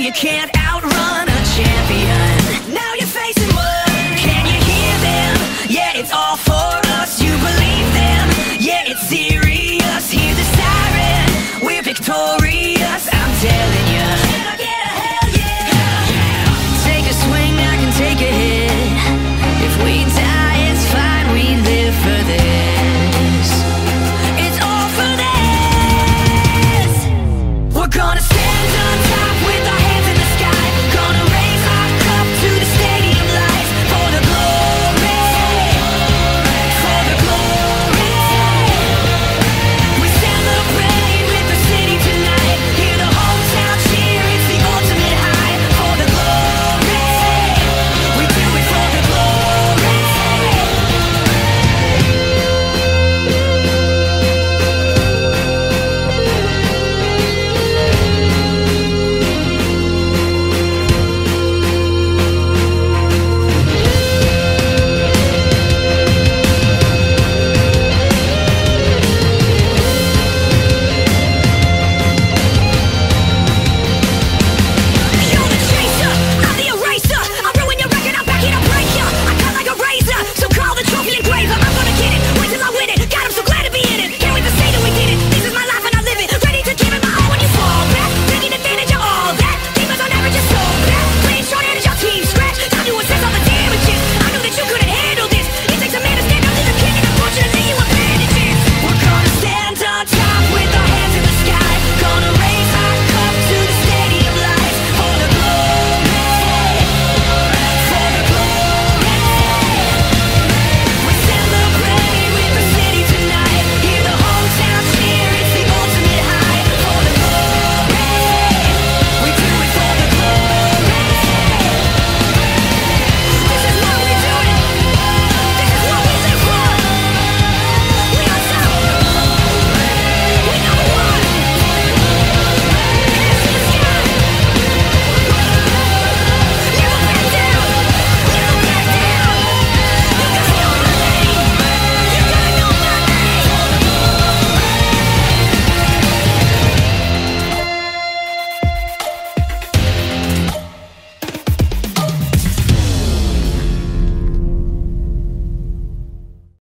you can't outrun a champion. Now you're facing what? Can you hear them? Yeah, it's all for us. You believe them? Yeah, it's serious. Hear the siren. We're victorious. I'm telling you. Can I get a hell yeah? Take a swing, I can take a hit. If we die